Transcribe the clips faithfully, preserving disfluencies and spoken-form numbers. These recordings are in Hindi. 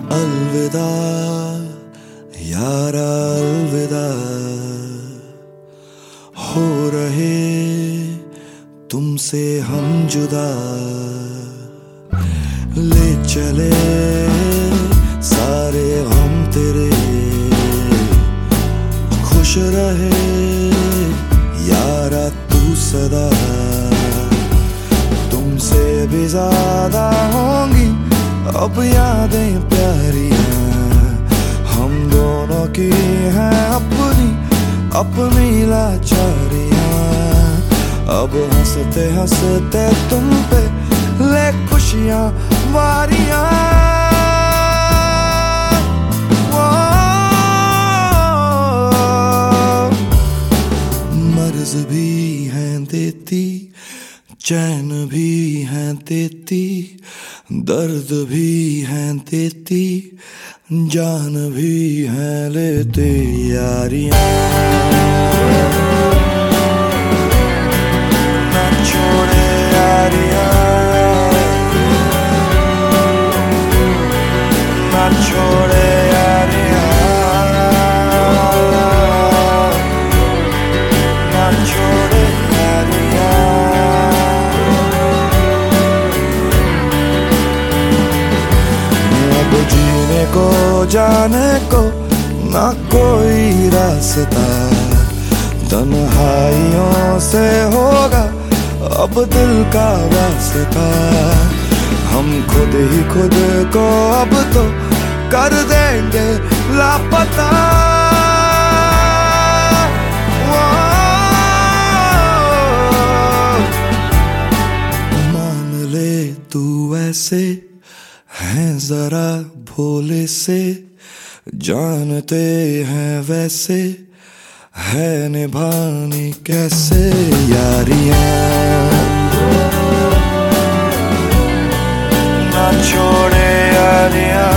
अलविदा यारा अलविदा, हो रहे तुमसे हम जुदा। ले चले सारे हम तेरे, खुश रहे यारा तू सदा। तुमसे भी ज्यादा होंगी अब यादें प्यारियां, हम दोनों की हैं अपनी अपनी लाचारियां। अब हंसते हंसते तुम पे ले खुशियां वारियां। मर्ज भी हैं देती, चैन भी हैं देती, दर्द भी हैं देती, जान भी हैं लेते यारियां। ना छोड़े यारियां, ना छोड़े यारियां, ना छोड़े यारियां। अब जीने को जाने को ना कोई रास्ता, तन्हाइयों से होगा अब दिल का वास्ता। हम खुद ही खुद को अब तो कर देंगे लापता। मान ले तू ऐसे हैं जरा भोले से, जानते हैं वैसे है निभानी कैसे यारियां। ना छोड़े यारियां,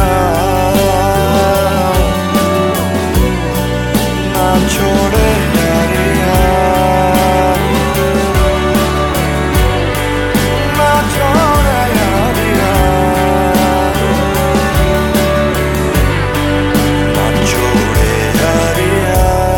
ना छोड़े यारियां, ना छोड़े यारियां, ना छोड़े यारियां।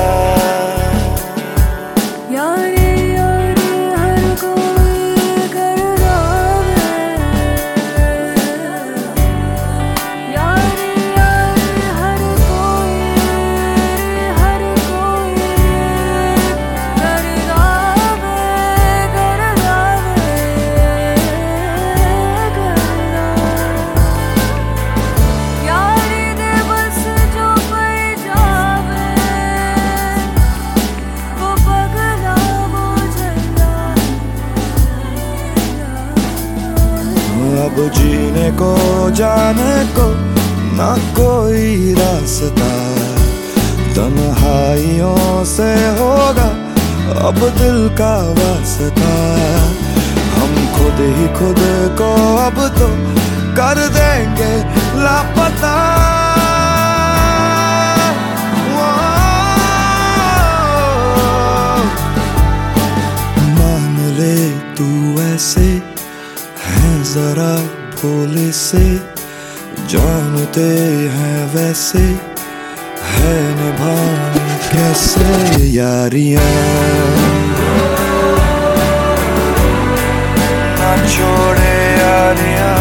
अब जीने को जाने को ना कोई रास्ता, तन्हाइयों से होगा अब दिल का वास्ता। हम खुद ही खुद को अब तो कर देंगे लापता। मान ले तू ऐसे हैं जरा भोले से, जानते हैं वैसे है निभानी कैसे यारियां। ना छोड़े यारियां,